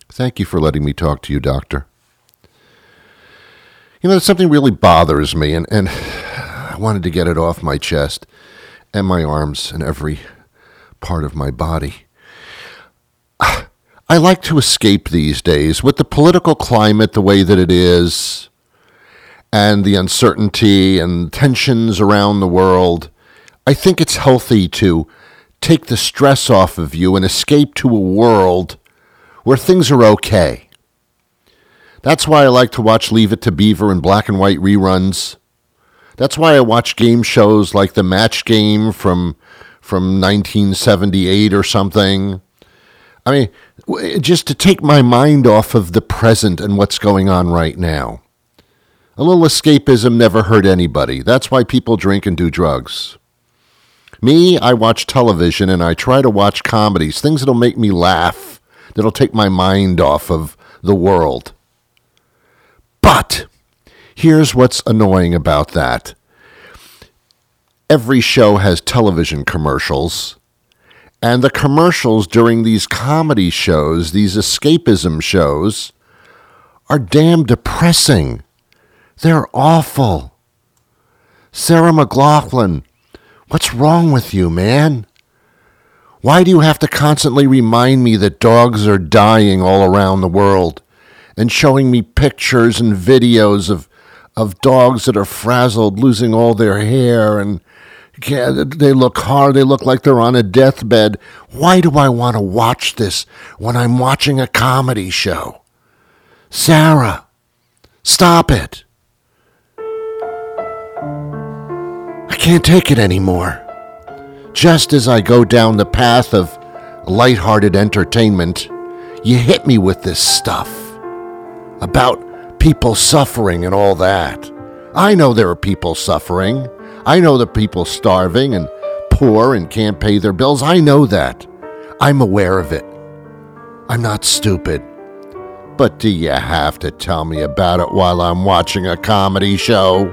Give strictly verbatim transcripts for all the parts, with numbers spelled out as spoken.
Thank you for letting me talk to you, Doctor. You know, something really bothers me, and, and I wanted to get it off my chest and my arms and every part of my body. I like to escape these days with the political climate the way that it is and the uncertainty and tensions around the world. I think it's healthy to take the stress off of you and escape to a world where things are okay. That's why I like to watch Leave It to Beaver and black and white reruns. That's why I watch game shows like The Match Game from from nineteen seventy-eight or something. I mean, just to take my mind off of the present and what's going on right now. A little escapism never hurt anybody. That's why people drink and do drugs. Me, I watch television and I try to watch comedies, things that'll make me laugh, that'll take my mind off of the world. But here's what's annoying about that. Every show has television commercials, and the commercials during these comedy shows, these escapism shows, are damn depressing. They're awful. Sarah McLachlan, what's wrong with you, man? Why do you have to constantly remind me that dogs are dying all around the world and showing me pictures and videos of of dogs that are frazzled, losing all their hair, and yeah, they look hard, they look like they're on a deathbed. Why do I want to watch this when I'm watching a comedy show? Sarah, stop it. I can't take it anymore. Just as I go down the path of lighthearted entertainment, you hit me with this stuff about people suffering and all that. I know there are people suffering. I know that people starving and poor and can't pay their bills. I know that. I'm aware of it. I'm not stupid. But do you have to tell me about it while I'm watching a comedy show?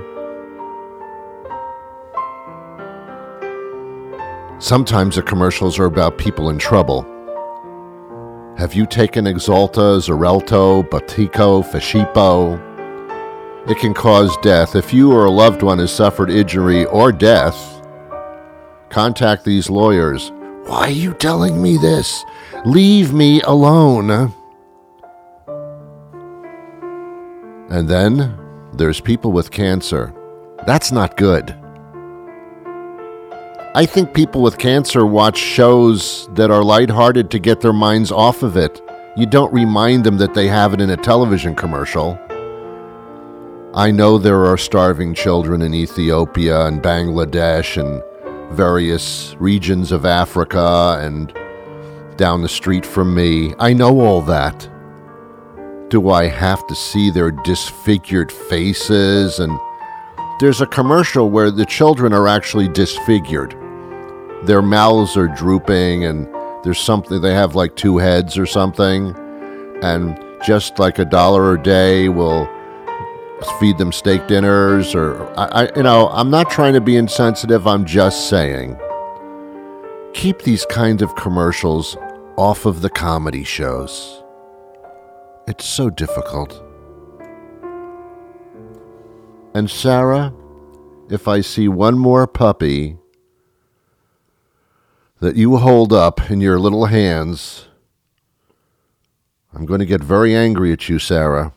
Sometimes the commercials are about people in trouble. Have you taken Exalta, Xarelto, Botico, Fascipo? It can cause death. If you or a loved one has suffered injury or death, contact these lawyers. Why are you telling me this? Leave me alone. And then there's people with cancer. That's not good. I think people with cancer watch shows that are lighthearted to get their minds off of it. You don't remind them that they have it in a television commercial. I know there are starving children in Ethiopia and Bangladesh and various regions of Africa and down the street from me. I know all that. Do I have to see their disfigured faces? And there's a commercial where the children are actually disfigured. Their mouths are drooping and there's something, they have like two heads or something. And just like a dollar a day will feed them steak dinners, or I, I, you know, I'm not trying to be insensitive. I'm just saying, keep these kinds of commercials off of the comedy shows. It's so difficult. And Sarah, if I see one more puppy that you hold up in your little hands, I'm going to get very angry at you, Sarah.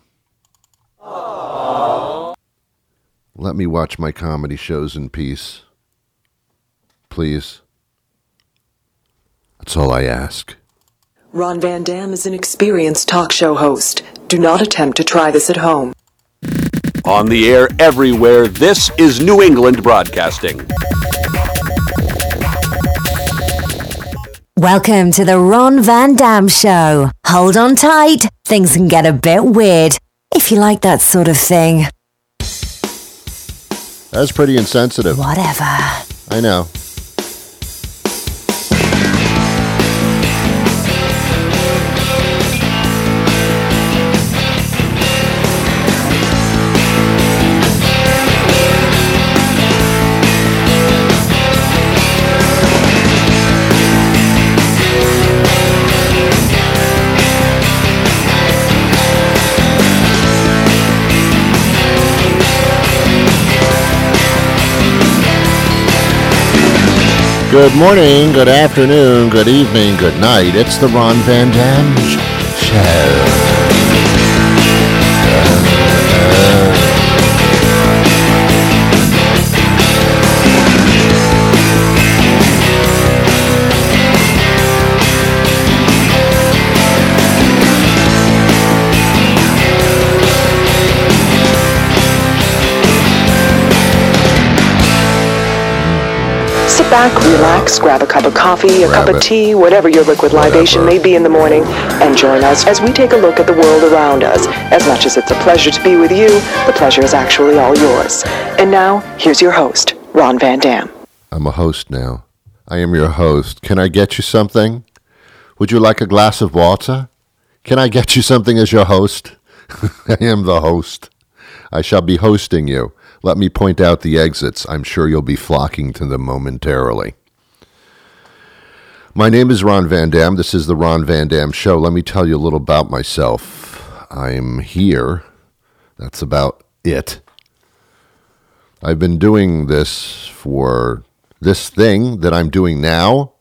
Let me watch my comedy shows in peace. Please. That's all I ask. Ron Van Dam is an experienced talk show host. Do not attempt to try this at home. On the air everywhere, this is New England Broadcasting. Welcome to the Ron Van Dam Show. Hold on tight. Things can get a bit weird, if you like that sort of thing. That's pretty insensitive. Whatever. I know. Good morning, good afternoon, good evening, good night. It's the Ron Van Dam Show. Sit back, relax, grab a cup of coffee, a Grab cup it. of tea, whatever your liquid libation Whatever. may be in the morning, and join us as we take a look at the world around us. As much as it's a pleasure to be with you, the pleasure is actually all yours. And now, here's your host, Ron Van Dam. I'm a host now. I am your host. Can I get you something? Would you like a glass of water? Can I get you something as your host? I am the host. I shall be hosting you. Let me point out the exits. I'm sure you'll be flocking to them momentarily. My name is Ron Van Dam. This is the Ron Van Dam Show. Let me tell you a little about myself. I'm here. That's about it. I've been doing this for this thing that I'm doing now.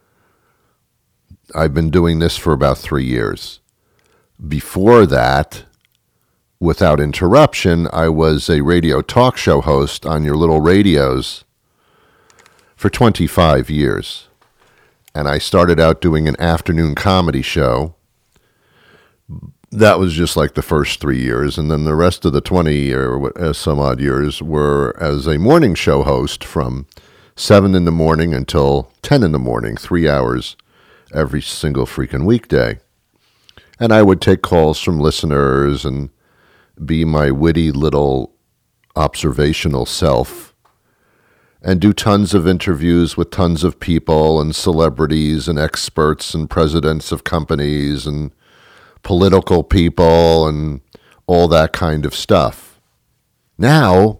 I've been doing this for about three years. Before that, without interruption, I was a radio talk show host on your little radios for twenty-five years. And I started out doing an afternoon comedy show. That was just like the first three years. And then the rest of the twenty or what- uh, some odd years were as a morning show host from seven in the morning until ten in the morning, three hours every single freaking weekday. And I would take calls from listeners and be my witty little observational self and do tons of interviews with tons of people and celebrities and experts and presidents of companies and political people and all that kind of stuff. Now,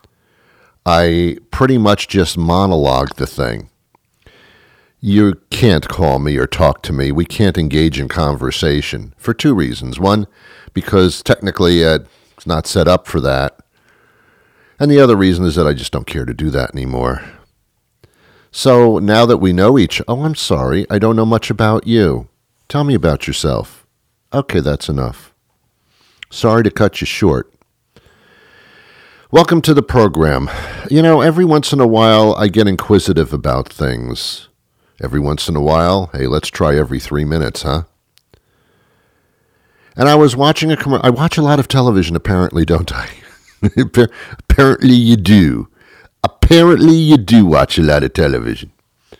I pretty much just monologue the thing. You can't call me or talk to me. We can't engage in conversation for two reasons. One, because technically uh, it's not set up for that. And the other reason is that I just don't care to do that anymore. So now that we know each, oh, I'm sorry, I don't know much about you. Tell me about yourself. Okay, that's enough. Sorry to cut you short. Welcome to the program. You know, every once in a while I get inquisitive about things. Every once in a while, hey, let's try every three minutes, huh? And I was watching a commercial. I watch a lot of television, apparently, don't I? Apparently you do. Apparently you do watch a lot of television.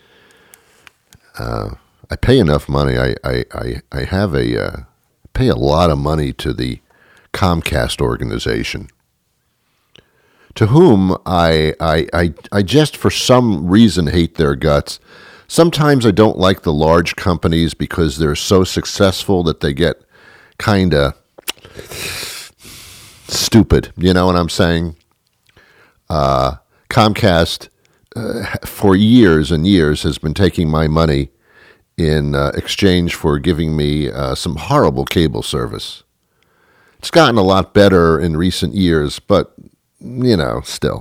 Uh, I pay enough money. I I, I, I have a uh, pay a lot of money to the Comcast organization, to whom I, I I I just for some reason hate their guts. Sometimes I don't like the large companies because they're so successful that they get kind of stupid. You know what I'm saying? Uh, Comcast, uh, for years and years, has been taking my money in uh, exchange for giving me uh, some horrible cable service. It's gotten a lot better in recent years, but, you know, still.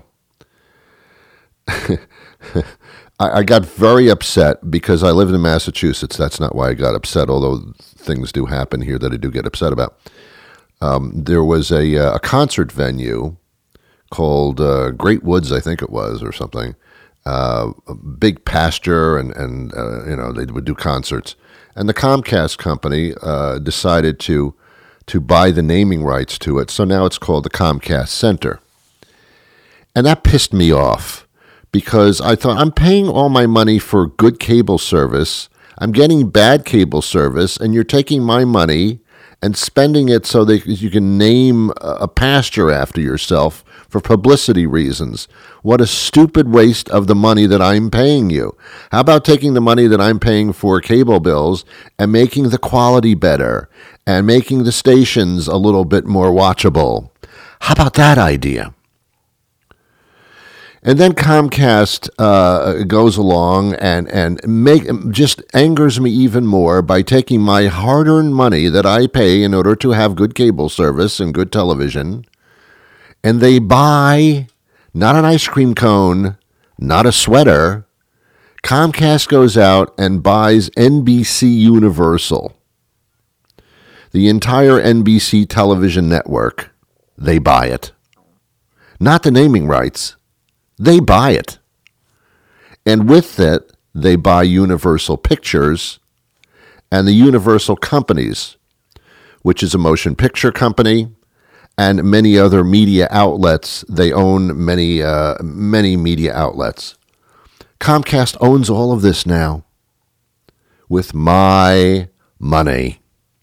I got very upset because I lived in Massachusetts. That's not why I got upset, although things do happen here that I do get upset about. Um, there was a, a concert venue called uh, Great Woods, I think it was, or something. Uh, a big pasture, and, and uh, you know, they would do concerts. And the Comcast company uh, decided to to buy the naming rights to it, so now it's called the Comcast Center. And that pissed me off. Because I thought, I'm paying all my money for good cable service, I'm getting bad cable service, and you're taking my money and spending it so that you can name a pasture after yourself for publicity reasons. What a stupid waste of the money that I'm paying you. How about taking the money that I'm paying for cable bills and making the quality better and making the stations a little bit more watchable? How about that idea? And then Comcast uh, goes along and, and make just angers me even more by taking my hard-earned money that I pay in order to have good cable service and good television, and they buy not an ice cream cone, not a sweater, Comcast goes out and buys N B C Universal. The entire N B C television network, they buy it. Not the naming rights. They buy it. And with it, they buy Universal Pictures and the Universal Companies, which is a motion picture company, and many other media outlets. They own many, uh, many media outlets. Comcast owns all of this now with my money.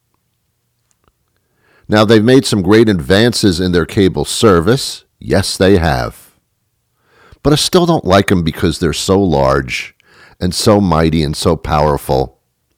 Now, they've made some great advances in their cable service. Yes, they have. But I still don't like them because they're so large and so mighty and so powerful.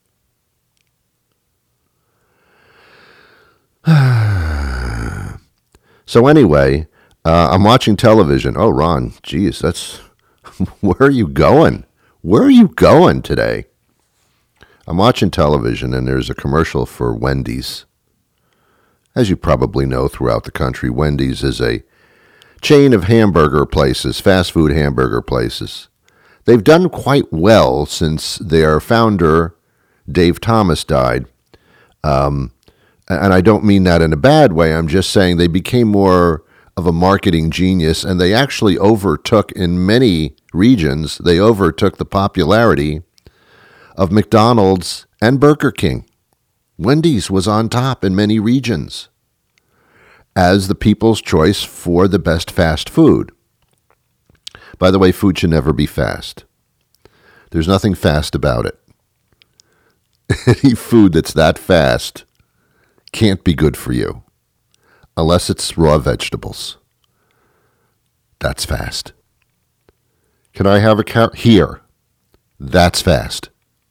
So anyway, uh, I'm watching television. Oh, Ron, geez, that's... Where are you going? Where are you going today? I'm watching television, and there's a commercial for Wendy's. As you probably know, throughout the country, Wendy's is a chain of hamburger places, fast food hamburger places. They've done quite well since their founder, Dave Thomas, died. Um, and I don't mean that in a bad way. I'm just saying they became more of a marketing genius, and they actually overtook, in many regions, they overtook the popularity of McDonald's and Burger King. Wendy's was on top in many regions as the people's choice for the best fast food. By the way, food should never be fast. There's nothing fast about it. Any food that's that fast can't be good for you. Unless it's raw vegetables. That's fast. Can I have a count? Here. That's fast.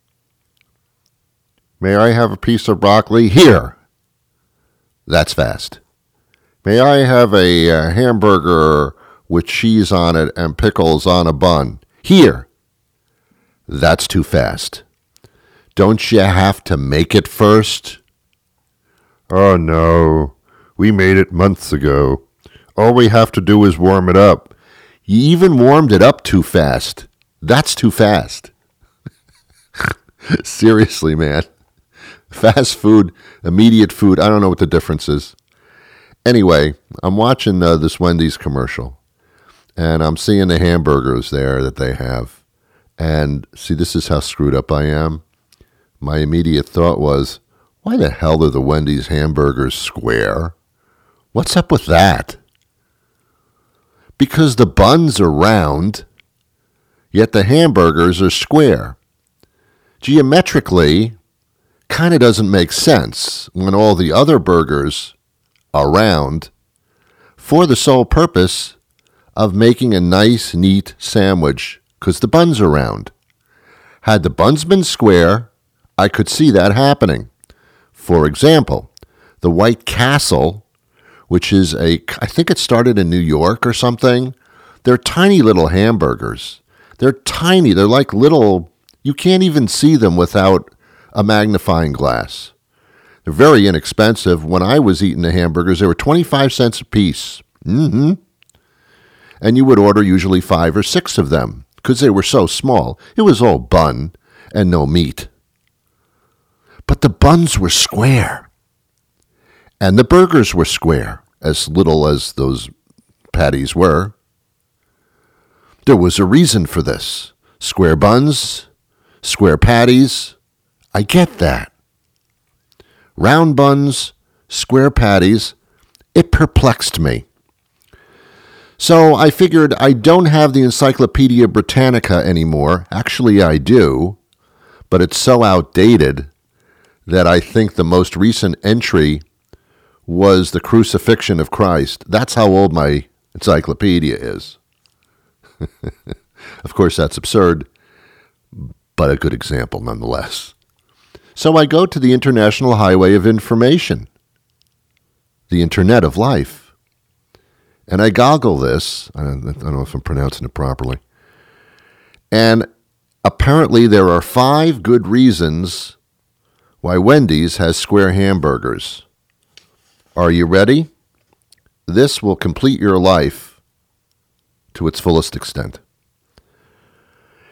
May I have a piece of broccoli? Here. That's fast. May I have a uh, hamburger with cheese on it and pickles on a bun? Here. That's too fast. Don't you have to make it first? Oh, no. We made it months ago. All we have to do is warm it up. You even warmed it up too fast. That's too fast. Seriously, man. Fast food, immediate food, I don't know what the difference is. Anyway, I'm watching uh, this Wendy's commercial, and I'm seeing the hamburgers there that they have. And see, this is how screwed up I am. My immediate thought was, why the hell are the Wendy's hamburgers square? What's up with that? Because the buns are round, yet the hamburgers are square. Geometrically, kind of doesn't make sense when all the other burgers are round for the sole purpose of making a nice, neat sandwich because the buns are round. Had the buns been square, I could see that happening. For example, the White Castle, which is a, I think it started in New York or something. They're tiny little hamburgers. They're tiny. They're like little, you can't even see them without a magnifying glass. They're very inexpensive. When I was eating the hamburgers, they were twenty-five cents a piece. Mm-hmm. And you would order usually five or six of them because they were so small. It was all bun and no meat. But the buns were square. And the burgers were square, as little as those patties were. There was a reason for this. Square buns, square patties. I get that. Round buns, square patties. It perplexed me. So I figured I don't have the Encyclopedia Britannica anymore. Actually, I do. But it's so outdated that I think the most recent entry was the crucifixion of Christ. That's how old my encyclopedia is. Of course, that's absurd, but a good example nonetheless. So I go to the International Highway of Information, the Internet of Life, and I goggle this. I don't, I don't know if I'm pronouncing it properly. And apparently there are five good reasons why Wendy's has square hamburgers. Are you ready? This will complete your life to its fullest extent.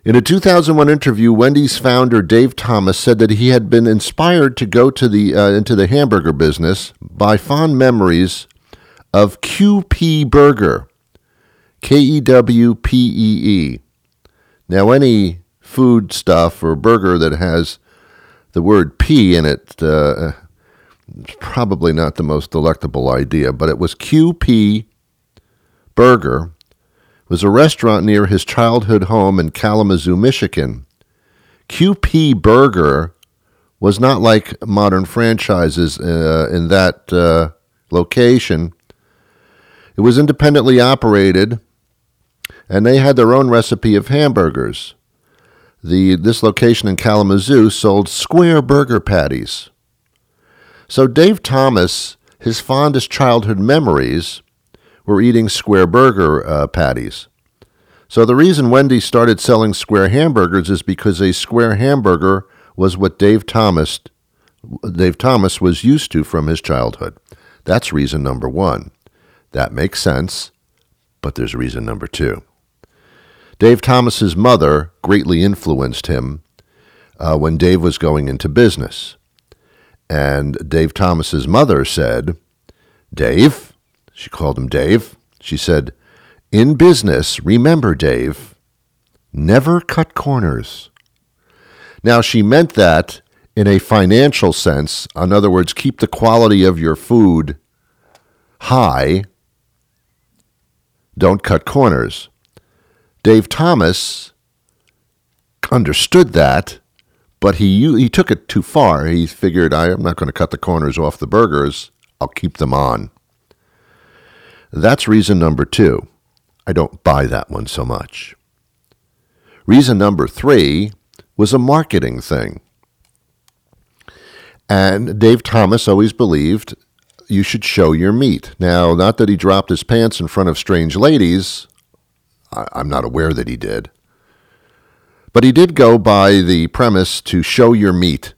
In a two thousand one interview, Wendy's founder Dave Thomas said that he had been inspired to go to the uh, into the hamburger business by fond memories of Q P Burger, K E W P E E. Now, any food stuff or burger that has the word P in it, uh, it's probably not the most delectable idea, but it was Q P Burger. It was a restaurant near his childhood home in Kalamazoo, Michigan. Q P Burger was not like modern franchises uh, in that uh, location. It was independently operated, and they had their own recipe of hamburgers. The this location in Kalamazoo sold square burger patties. So Dave Thomas, his fondest childhood memories were eating square burger uh, patties. So the reason Wendy's started selling square hamburgers is because a square hamburger was what Dave Thomas Dave Thomas was used to from his childhood. That's reason number one. That makes sense, but there's reason number two. Dave Thomas's mother greatly influenced him uh, when Dave was going into business. And Dave Thomas's mother said, Dave, she called him Dave, she said, in business, remember, Dave, never cut corners. Now, she meant that in a financial sense. In other words, keep the quality of your food high. Don't cut corners. Dave Thomas understood that, but he he took it too far. He figured, I'm not going to cut the corners off the burgers. I'll keep them on. That's reason number two. I don't buy that one so much. Reason number three was a marketing thing. And Dave Thomas always believed you should show your meat. Now, not that he dropped his pants in front of strange ladies. I, I'm not aware that he did. But he did go by the premise to show your meat.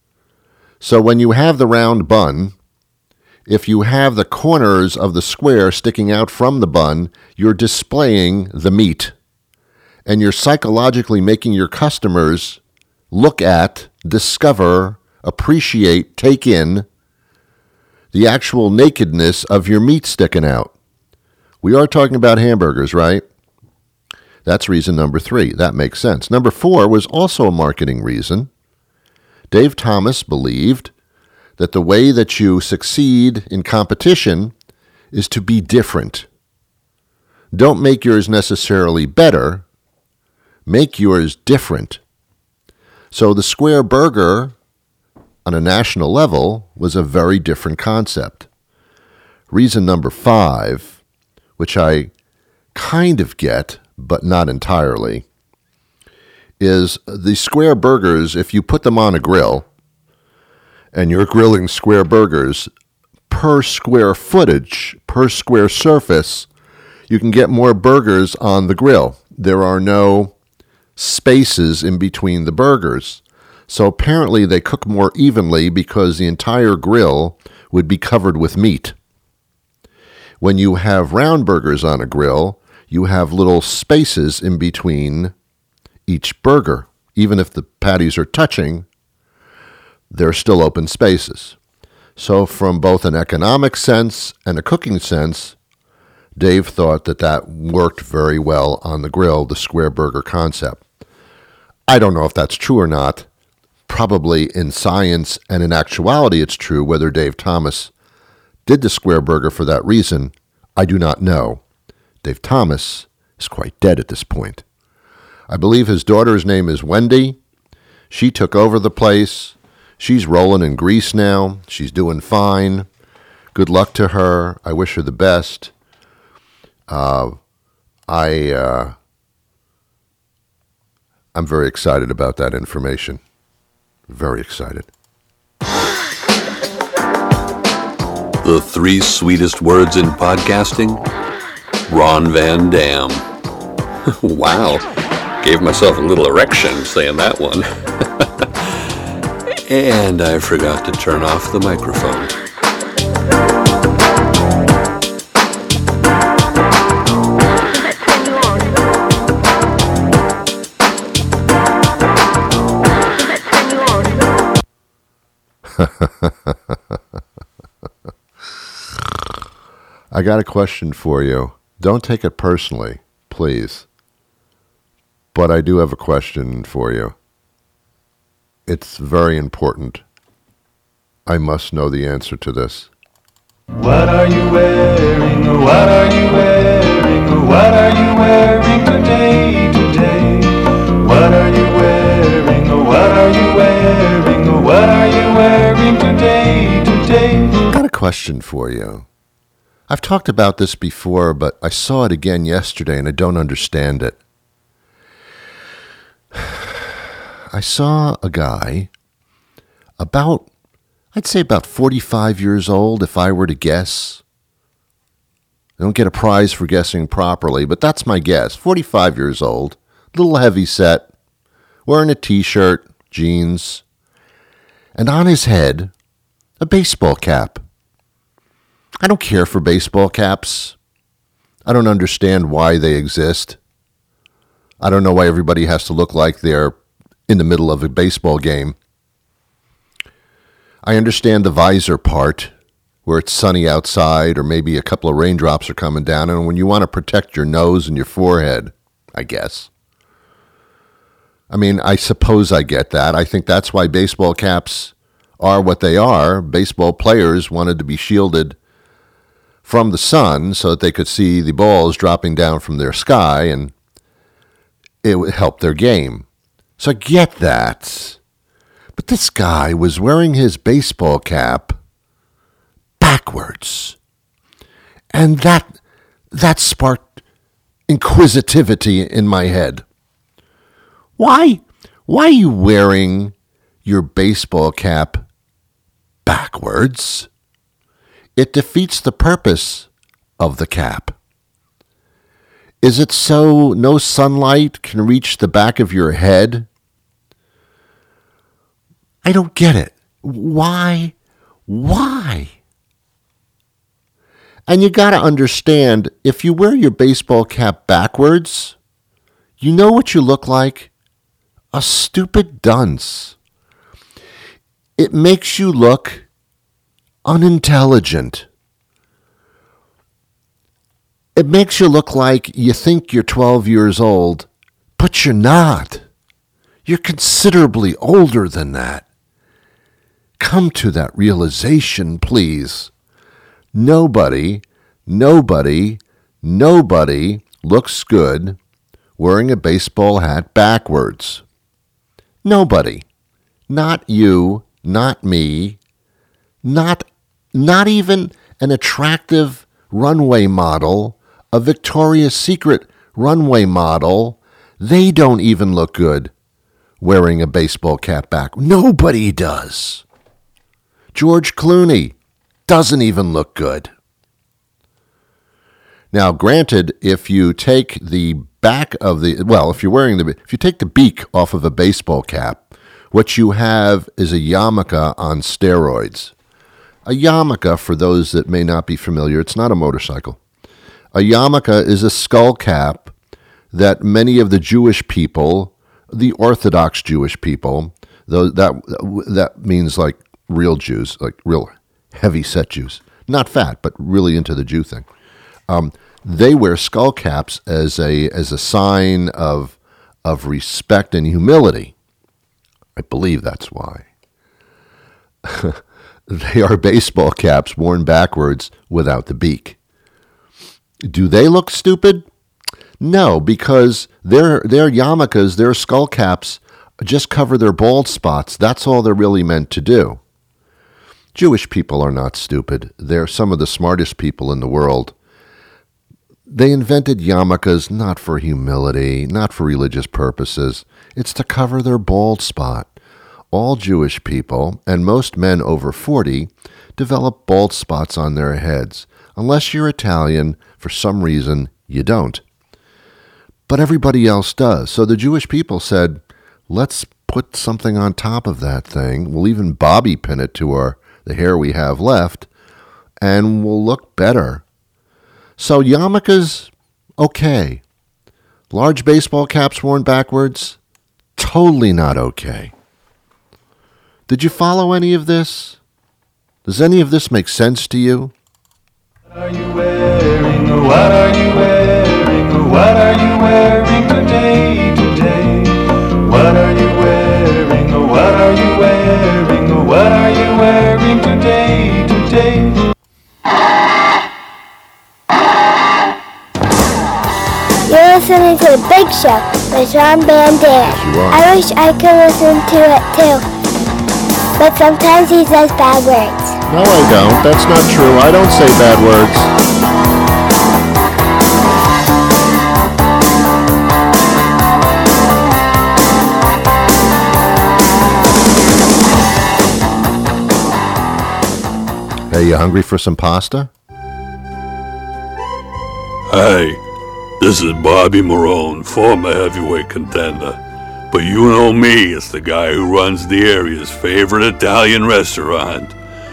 So when you have the round bun, if you have the corners of the square sticking out from the bun, you're displaying the meat. And you're psychologically making your customers look at, discover, appreciate, take in the actual nakedness of your meat sticking out. We are talking about hamburgers, right? That's reason number three. That makes sense. Number four was also a marketing reason. Dave Thomas believed that the way that you succeed in competition is to be different. Don't make yours necessarily better. Make yours different. So the square burger on a national level was a very different concept. Reason number five, which I kind of get, but not entirely, is the square burgers, if you put them on a grill and you're grilling square burgers, per square footage, per square surface, you can get more burgers on the grill. There are no spaces in between the burgers. So apparently they cook more evenly because the entire grill would be covered with meat. When you have round burgers on a grill, you have little spaces in between each burger. Even if the patties are touching, they're still open spaces. So from both an economic sense and a cooking sense, Dave thought that that worked very well on the grill, the square burger concept. I don't know if that's true or not. Probably in science and in actuality it's true. Whether Dave Thomas did the square burger for that reason, I do not know. Dave Thomas is quite dead at this point. I believe his daughter's name is Wendy. She took over the place. She's rolling in grease now. She's doing fine. Good luck to her. I wish her the best. Uh, I, uh, I'm very excited about that information. Very excited. The three sweetest words in podcasting? Ron Van Dam. Wow. Gave myself a little erection saying that one. And I forgot to turn off the microphone. I got a question for you. Don't take it personally, please. But I do have a question for you. It's very important. I must know the answer to this. What are you wearing? What are you wearing? What are you wearing today, today? What are you wearing? What are you wearing? What are you wearing today, today? I got a question for you. I've talked about this before, but I saw it again yesterday and I don't understand it. I saw a guy about, I'd say about forty-five years old, if I were to guess. I don't get a prize for guessing properly, but that's my guess. forty-five years old, a little heavy set, wearing a t-shirt, jeans, and on his head, a baseball cap. I don't care for baseball caps. I don't understand why they exist. I don't know why everybody has to look like they're in the middle of a baseball game. I understand the visor part, where it's sunny outside or maybe a couple of raindrops are coming down, and when you want to protect your nose and your forehead, I guess. I mean, I suppose I get that. I think that's why baseball caps are what they are. Baseball players wanted to be shielded from the sun so that they could see the balls dropping down from their sky, and it would help their game. So I get that. But this guy was wearing his baseball cap backwards. And that that sparked inquisitivity in my head. Why, why are you wearing your baseball cap backwards? It defeats the purpose of the cap. Is it so no sunlight can reach the back of your head? I don't get it. Why? Why? And you got to understand, if you wear your baseball cap backwards, you know what you look like? A stupid dunce. It makes you look unintelligent. It makes you look like you think you're twelve years old, but you're not. You're considerably older than that. Come to that realization, please. Nobody, nobody, nobody looks good wearing a baseball hat backwards. Nobody. Not you, not me, not, not even an attractive runway model, a Victoria's Secret runway model. They don't even look good wearing a baseball cap back. Nobody does. George Clooney doesn't even look good. Now, granted, if you take the back of the, well, if you're wearing the, if you take the beak off of a baseball cap, what you have is a yarmulke on steroids. A yarmulke, for those that may not be familiar, it's not a motorcycle. A yarmulke is a skull cap that many of the Jewish people, the Orthodox Jewish people, though that that means like real Jews, like real heavy-set Jews, not fat, but really into the Jew thing. Um, they wear skull caps as a as a sign of of respect and humility. I believe that's why. They are baseball caps worn backwards without the beak. Do they look stupid? No, because their their yarmulkes, their skull caps, just cover their bald spots. That's all they're really meant to do. Jewish people are not stupid. They're some of the smartest people in the world. They invented yarmulkes not for humility, not for religious purposes. It's to cover their bald spot. All Jewish people, and most men over forty, develop bald spots on their heads. Unless you're Italian, for some reason, you don't. But everybody else does. So the Jewish people said, let's put something on top of that thing. We'll even bobby pin it to our the hair we have left, and we'll look better. So yarmulkes, okay. Large baseball caps worn backwards, totally not okay. Did you follow any of this? Does any of this make sense to you? What are you wearing? Oh, what are you wearing? Oh, what are you wearing today, today? What are you wearing? Oh, what are you wearing? Oh, what are you wearing today, today? You're listening to The Big Show with Ron Van Dam. you are. I wish I could listen to it too, but sometimes he says bad words. No, I don't. That's not true. I don't say bad words. Hey, you hungry for some pasta? Hey, this is Bobby Marone, former heavyweight contender. But you know me as the guy who runs the area's favorite Italian restaurant.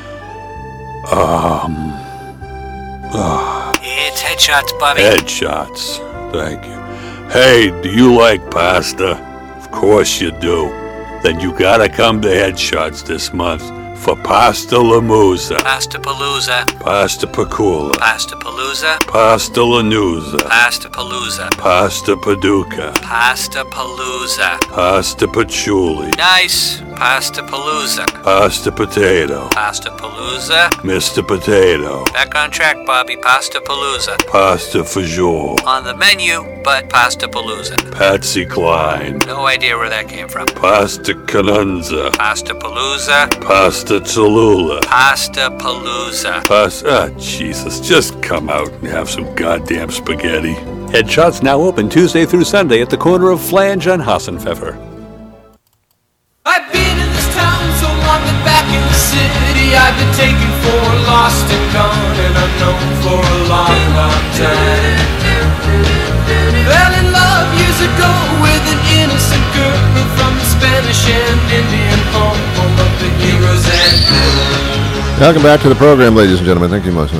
Um... Uh, It's Headshots, Bobby. Headshots. Thank you. Hey, do you like pasta? Of course you do. Then you gotta come to Headshots this month for Pasta Lamusa, Pasta Palooza. Pasta Pacula, Pasta Palooza. Pasta Lanusa, Pasta Palooza. Pasta Paducah, Pasta Palooza. Pasta Patchouli, Nice. Pasta Palooza. Pasta Potato, Pasta Palooza. Mister Potato, Back on track, Bobby. Pasta Palooza. Pasta Fajoule, On the menu, but Pasta Palooza. Patsy Cline, No idea where that came from. Pasta Canunza, Pasta Palooza. Pasta Tallulah, Pasta Palooza. Pasta... Ah, Jesus, just come out and have some goddamn spaghetti. Headshots now open Tuesday through Sunday at the corner of Flange and Hassenpfeffer. I've been in this town so long that back in the city I've been taken for lost and gone and unknown for a long, long time. Fell in love years ago with an innocent girl from the Spanish and Indian home, home of the heroes and villains. Welcome back to the program, ladies and gentlemen. Thank you much.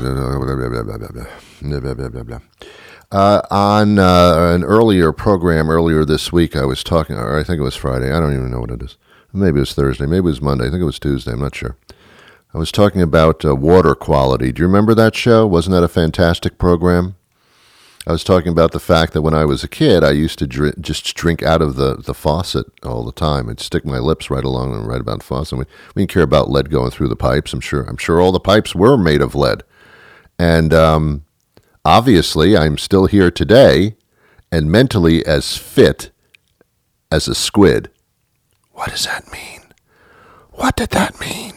Uh, on uh, an earlier program earlier this week, I was talking, or I think it was Friday. I don't even know what it is. Maybe it was Thursday. Maybe it was Monday. I think it was Tuesday. I'm not sure. I was talking about uh, water quality. Do you remember that show? Wasn't that a fantastic program? I was talking about the fact that when I was a kid, I used to dr- just drink out of the, the faucet all the time. I'd stick my lips right along and right about the faucet. We, we didn't care about lead going through the pipes. I'm sure. I'm sure all the pipes were made of lead, and um, obviously, I'm still here today and mentally as fit as a squid. What does that mean? What did that mean?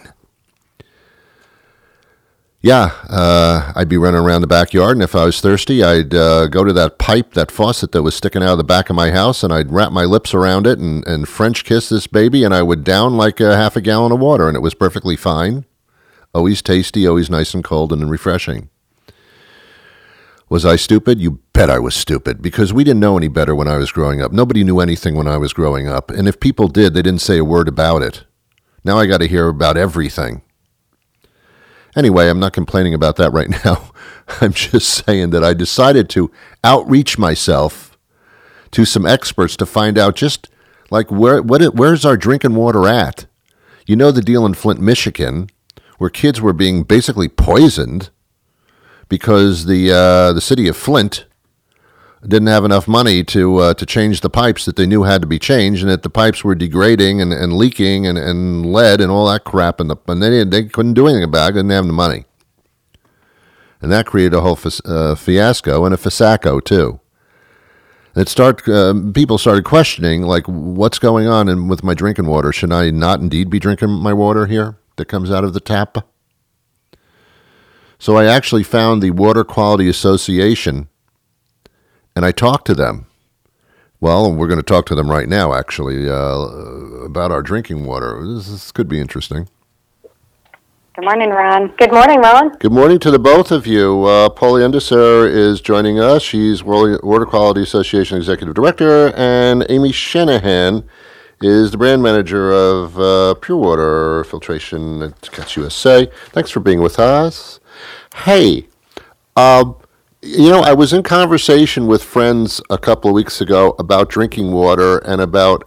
Yeah, uh, I'd be running around the backyard, and if I was thirsty, I'd uh, go to that pipe, that faucet that was sticking out of the back of my house, and I'd wrap my lips around it and, and French kiss this baby, and I would down like a half a gallon of water, and it was perfectly fine. Always tasty, always nice and cold and refreshing. Was I stupid? You bet I was stupid, because we didn't know any better when I was growing up. Nobody knew anything when I was growing up, and if people did, they didn't say a word about it. Now I got to hear about everything. Anyway, I'm not complaining about that right now. I'm just saying that I decided to outreach myself to some experts to find out just like where what it, where's our drinking water at? You know the deal in Flint, Michigan, where kids were being basically poisoned because the uh, the city of Flint didn't have enough money to uh, to change the pipes that they knew had to be changed, and that the pipes were degrading and, and leaking and, and lead and all that crap, and, the, and they, they couldn't do anything about it, didn't have the money. And that created a whole f- uh, fiasco and a fiasco, too. It start uh, people started questioning, like, what's going on in, with my drinking water? Should I not indeed be drinking my water here that comes out of the tap? So I actually found the Water Quality Association, and I talked to them. Well, we're going to talk to them right now, actually, uh, about our drinking water. This, this could be interesting. Good morning, Ron. Good morning, Ron. Good morning to the both of you. Uh, Polly Endesser is joining us. She's Water Quality Association Executive Director, and Amy Shanahan is the brand manager of uh, Pure Water Filtration at Cats U S A. Thanks for being with us. Hey, uh, you know, I was in conversation with friends a couple of weeks ago about drinking water and about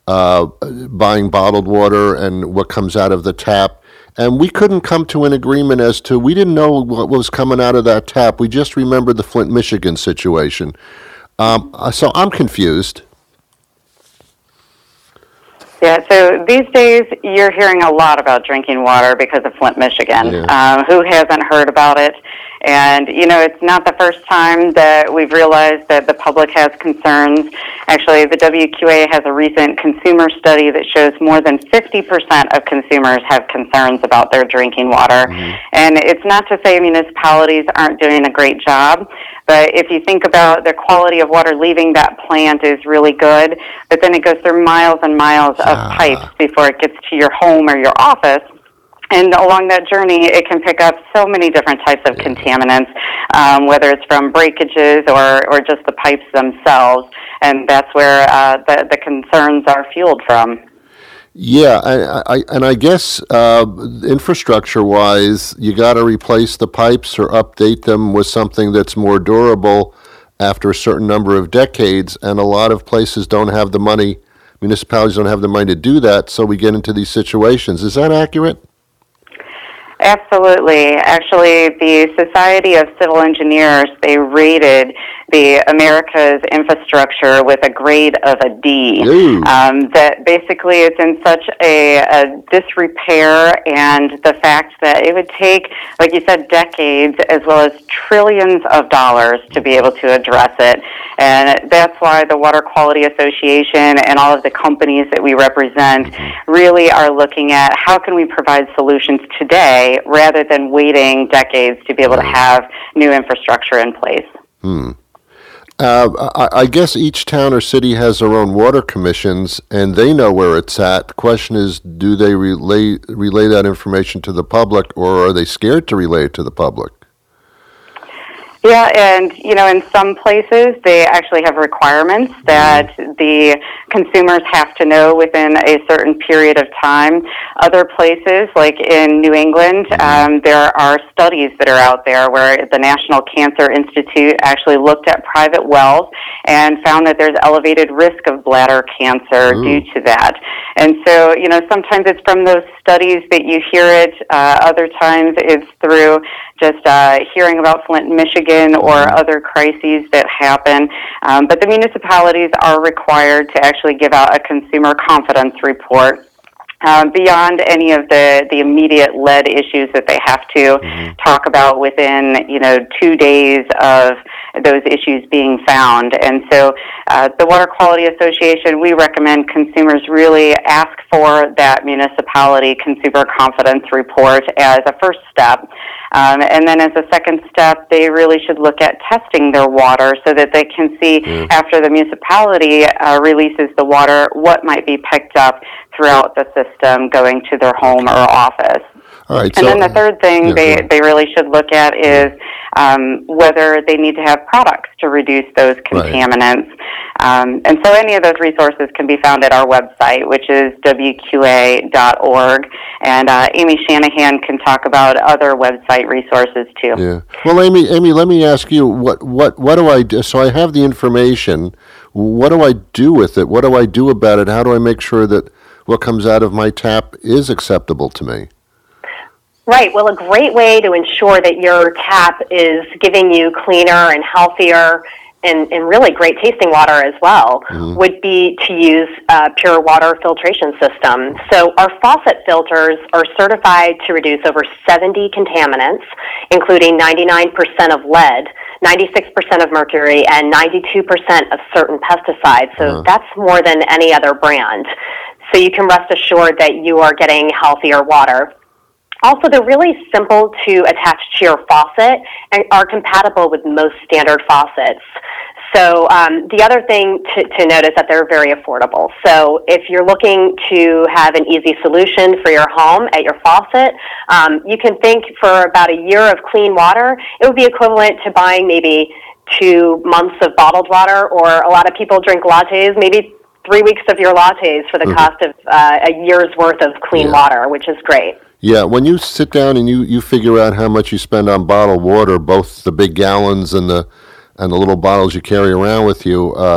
uh, buying bottled water and what comes out of the tap. And we couldn't come to an agreement as to, we didn't know what was coming out of that tap. We just remembered the Flint, Michigan situation. Um, so I'm confused. Yeah, so these days you're hearing a lot about drinking water because of Flint, Michigan. Yeah. Um, who hasn't heard about it? And, you know, it's not the first time that we've realized that the public has concerns. Actually, the W Q A has a recent consumer study that shows more than fifty percent of consumers have concerns about their drinking water. Mm-hmm. And it's not to say municipalities aren't doing a great job, but if you think about the quality of water leaving that plant is really good, but then it goes through miles and miles of ah. pipes before it gets to your home or your office. And along that journey, it can pick up so many different types of yeah. contaminants, um, whether it's from breakages or, or just the pipes themselves. And that's where uh, the, the concerns are fueled from. Yeah, I, I, and I guess uh, infrastructure-wise, you got to replace the pipes or update them with something that's more durable after a certain number of decades, and a lot of places don't have the money, municipalities don't have the money to do that, so we get into these situations. Is that accurate? Absolutely. Actually, the Society of Civil Engineers, they rated the America's infrastructure with a grade of a D. Um, that basically it's in such a, a disrepair, and the fact that it would take, like you said, decades as well as trillions of dollars to be able to address it. And that's why the Water Quality Association and all of the companies that we represent really are looking at how can we provide solutions today rather than waiting decades to be able to have new infrastructure in place. Hmm. Uh, I, I guess each town or city has their own water commissions, and they know where it's at. The question is, do they relay relay that information to the public, or are they scared to relay it to the public? Yeah, and, you know, in some places, they actually have requirements that the consumers have to know within a certain period of time. Other places, like in New England, um, there are studies that are out there where the National Cancer Institute actually looked at private wells and found that there's elevated risk of bladder cancer Ooh. due to that. And so, you know, sometimes it's from those studies that you hear it. Uh, other times it's through just uh, hearing about Flint, Michigan, or other crises that happen. Um, but the municipalities are required to actually give out a consumer confidence report. Um, beyond any of the, the immediate lead issues that they have to mm-hmm. talk about within, you know, two days of those issues being found. And so uh, the Water Quality Association, we recommend consumers really ask for that municipality consumer confidence report as a first step. Um, and then as a second step, they really should look at testing their water so that they can see mm. after the municipality uh, releases the water, what might be picked up throughout the system going to their home or office. All right, and so, then the third thing yeah, they, they really should look at is um, whether they need to have products to reduce those contaminants. Right. Um, and so any of those resources can be found at our website, which is W Q A dot org. And uh, Amy Shanahan can talk about other website resources too. Yeah. Well, Amy, Amy, let me ask you, what, what, what do I do? So I have the information. What do I do with it? What do I do about it? How do I make sure that what comes out of my tap is acceptable to me? Right. Well, a great way to ensure that your tap is giving you cleaner and healthier and, and really great tasting water as well mm-hmm. would be to use a pure water filtration system. So our faucet filters are certified to reduce over seventy contaminants, including ninety-nine percent of lead, ninety-six percent of mercury, and ninety-two percent of certain pesticides. So uh-huh. that's more than any other brand. So you can rest assured that you are getting healthier water. Also, they're really simple to attach to your faucet and are compatible with most standard faucets. So um, the other thing to, to note is that they're very affordable. So if you're looking to have an easy solution for your home at your faucet, um, you can think for about a year of clean water, it would be equivalent to buying maybe two months of bottled water, or a lot of people drink lattes, maybe three weeks of your lattes for the mm-hmm. cost of uh, a year's worth of clean yeah. water, which is great. Yeah, when you sit down and you, you figure out how much you spend on bottled water, both the big gallons and the and the little bottles you carry around with you, uh,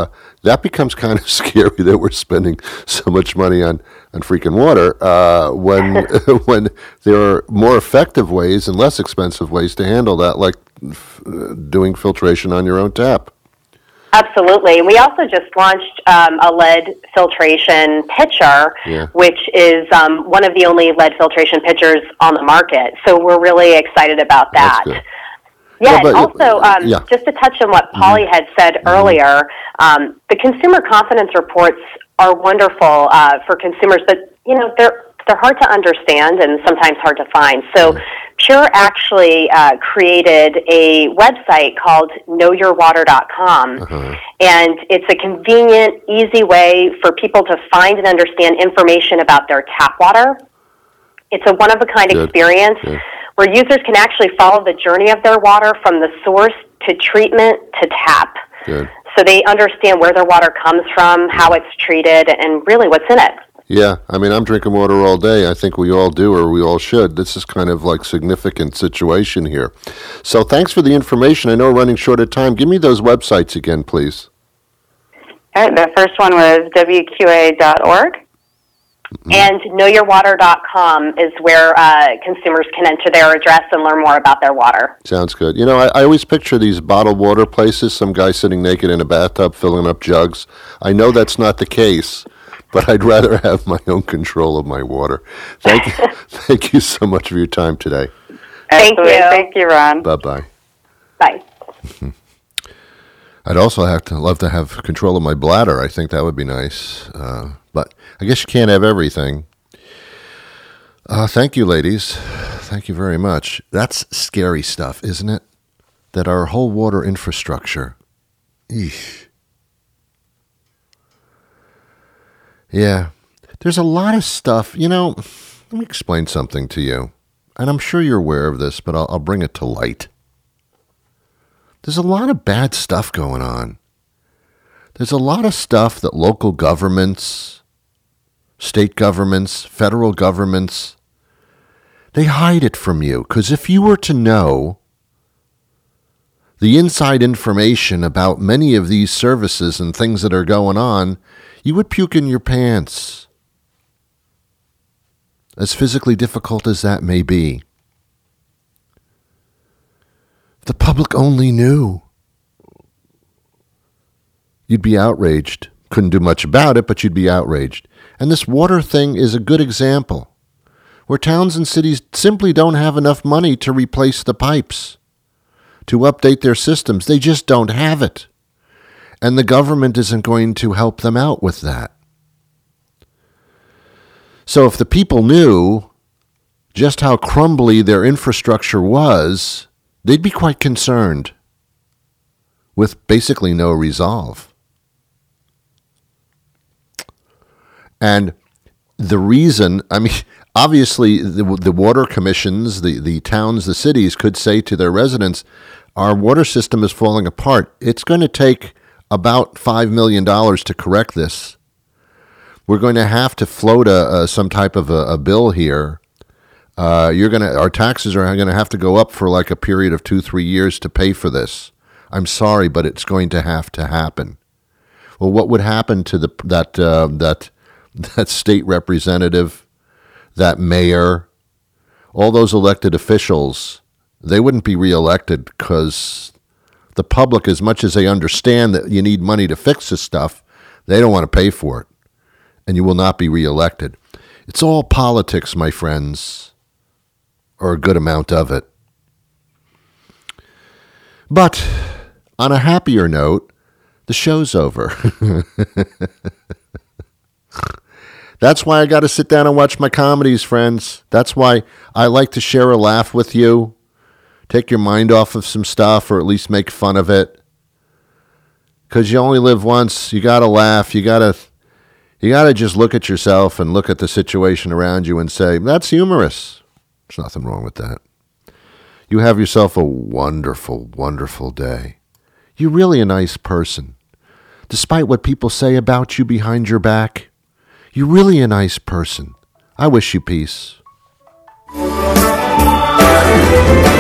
that becomes kind of scary that we're spending so much money on, on freaking water uh, when when there are more effective ways and less expensive ways to handle that, like f- doing filtration on your own tap. Absolutely. We also just launched um, a lead filtration pitcher, Yeah. which is um, one of the only lead filtration pitchers on the market. So we're really excited about that. That's good. Yeah, Well, and but- also, um, yeah. just to touch on what Polly Mhm. had said Mhm. earlier, um, the consumer confidence reports are wonderful uh, for consumers, but, you know, they're they're hard to understand and sometimes hard to find. So Pure actually uh, created a website called know your water dot com, Uh-huh. and it's a convenient, easy way for people to find and understand information about their tap water. It's a one-of-a-kind Good. experience Good. where users can actually follow the journey of their water from the source to treatment to tap. Good. So they understand where their water comes from, how it's treated, and really what's in it. Yeah, I mean, I'm drinking water all day. I think we all do, or we all should. This is kind of like significant situation here. So thanks for the information. I know we're running short of time. Give me those websites again, please. All right, the first one was W Q A dot org. And know your water dot com is where uh, consumers can enter their address and learn more about their water. Sounds good. You know, I, I always picture these bottled water places, some guy sitting naked in a bathtub filling up jugs. I know that's not the case, but I'd rather have my own control of my water. Thank you, thank you so much for your time today. Thank Absolutely. you. Thank you, Ron. Bye-bye. Bye. I'd also have to love to have control of my bladder. I think that would be nice. Uh, but I guess you can't have everything. Uh, thank you, ladies. Thank you very much. That's scary stuff, isn't it? That our whole water infrastructure. Eesh. Yeah. There's a lot of stuff. You know, let me explain something to you. And I'm sure you're aware of this, but I'll, I'll bring it to light. There's a lot of bad stuff going on. There's a lot of stuff that local governments, state governments, federal governments, they hide it from you. Because if you were to know the inside information about many of these services and things that are going on, you would puke in your pants. As physically difficult as that may be. The public only knew. You'd be outraged. Couldn't do much about it, but you'd be outraged. And this water thing is a good example, where towns and cities simply don't have enough money to replace the pipes, to update their systems. They just don't have it. And the government isn't going to help them out with that. So if the people knew just how crumbly their infrastructure was, they'd be quite concerned, with basically no resolve. And the reason, I mean, obviously the, the water commissions, the, the towns, the cities could say to their residents, our water system is falling apart. It's going to take about five million dollars to correct this. We're going to have to float a, a some type of a, a bill here. Uh, you're gonna, our taxes are going to have to go up for like a period of two, three years to pay for this. I'm sorry, but it's going to have to happen. Well, what would happen to the that uh, that that state representative, that mayor, all those elected officials? They wouldn't be reelected because the public, as much as they understand that you need money to fix this stuff, they don't want to pay for it, and you will not be reelected. It's all politics, my friends, or a good amount of it. But on a happier note, the show's over. That's why I got to sit down and watch my comedies, friends. That's why I like to share a laugh with you, take your mind off of some stuff, or at least make fun of it. Because you only live once. You got to laugh. You got to you got to just look at yourself and look at the situation around you and say, that's humorous. There's nothing wrong with that. You have yourself a wonderful, wonderful day. You're really a nice person. Despite what people say about you behind your back, you're really a nice person. I wish you peace.